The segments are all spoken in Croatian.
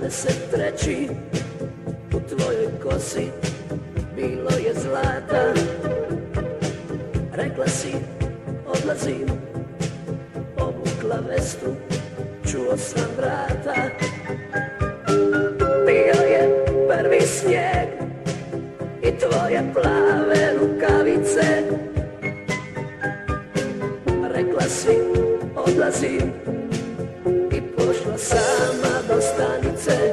23. U tvojoj kosi bilo je zlata. Rekla si odlazim, obukla vestu, čuo sam vrata. Bio je prvi snijeg i tvoje plave rukavice. Rekla si odlazim i pošla sama do stanice.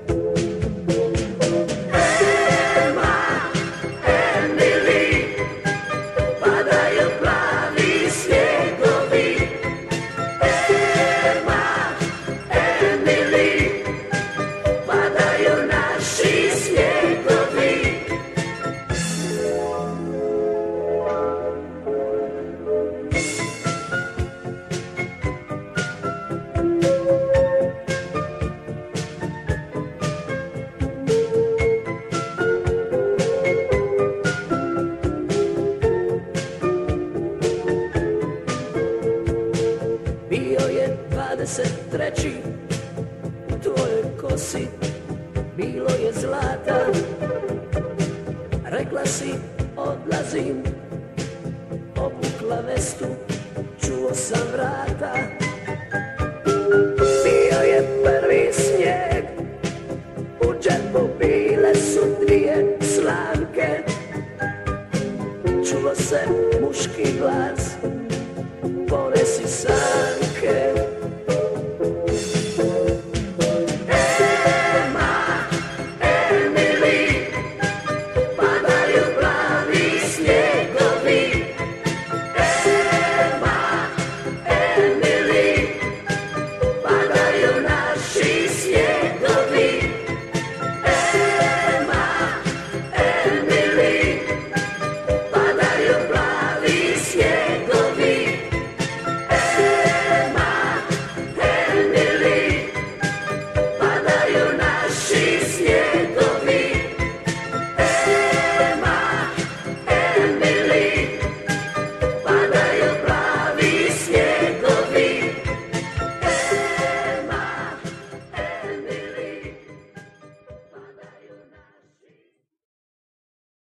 Bio je 23. U tvojoj kosi bilo je zlata. Rekla si odlazim, obukla vestu, čuo sam vrata.